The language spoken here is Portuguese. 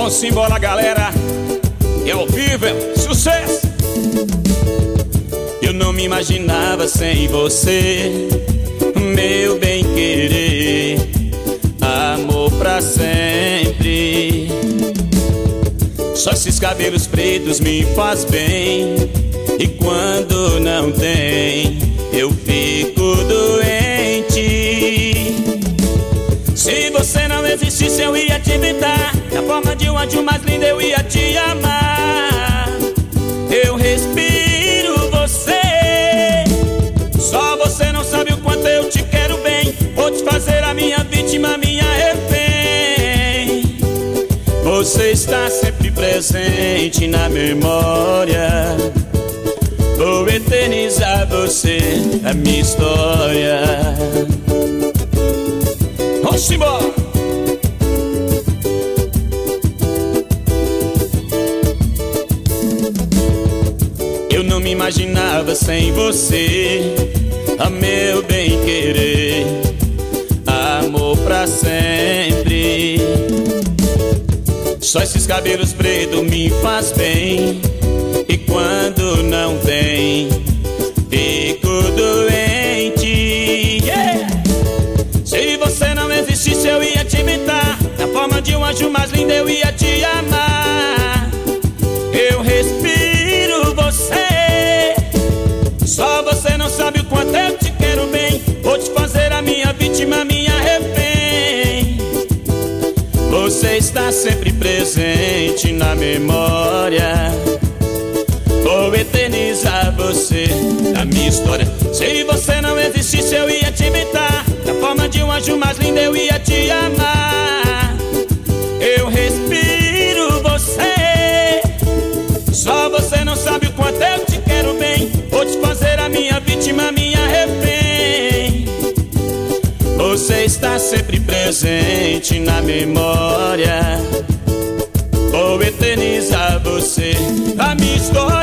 Vamos embora, galera. É ao vivo, é sucesso. Eu não me imaginava sem você, meu bem-querer, amor pra sempre. Só esses cabelos pretos me faz bem, e quando não tem, eu fico doente. Se você não existisse, eu ia te evitar. Na forma de um anjo mais lindo, eu ia te amar. Eu respiro você, só você não sabe o quanto eu te quero bem. Vou te fazer a minha vítima, minha refém. Você está sempre presente na memória. Vou eternizar você, a minha história. Vamos embora! Eu não me imaginava sem você, a meu bem-querer, amor pra sempre. Só esses cabelos pretos me faz bem, e quando não tem, fico doente. Yeah! Se você não existisse, eu ia te imitar. Na forma de um anjo mais lindo, eu ia te amar. Eu respiro você, só você não sabe o quanto eu te quero bem. Vou te fazer a minha vítima, minha refém. Você está sempre presente na memória. Vou eternizar você, a minha história. Se você não existisse, eu ia te imitar. Na forma de um anjo mais lindo, eu ia te amar. Eu respiro você, só você não sabe o quanto eu te quero bem. Vou te fazer a minha vítima, minha refém. Você está sempre presente na memória. Vou eternizar você, a minha história.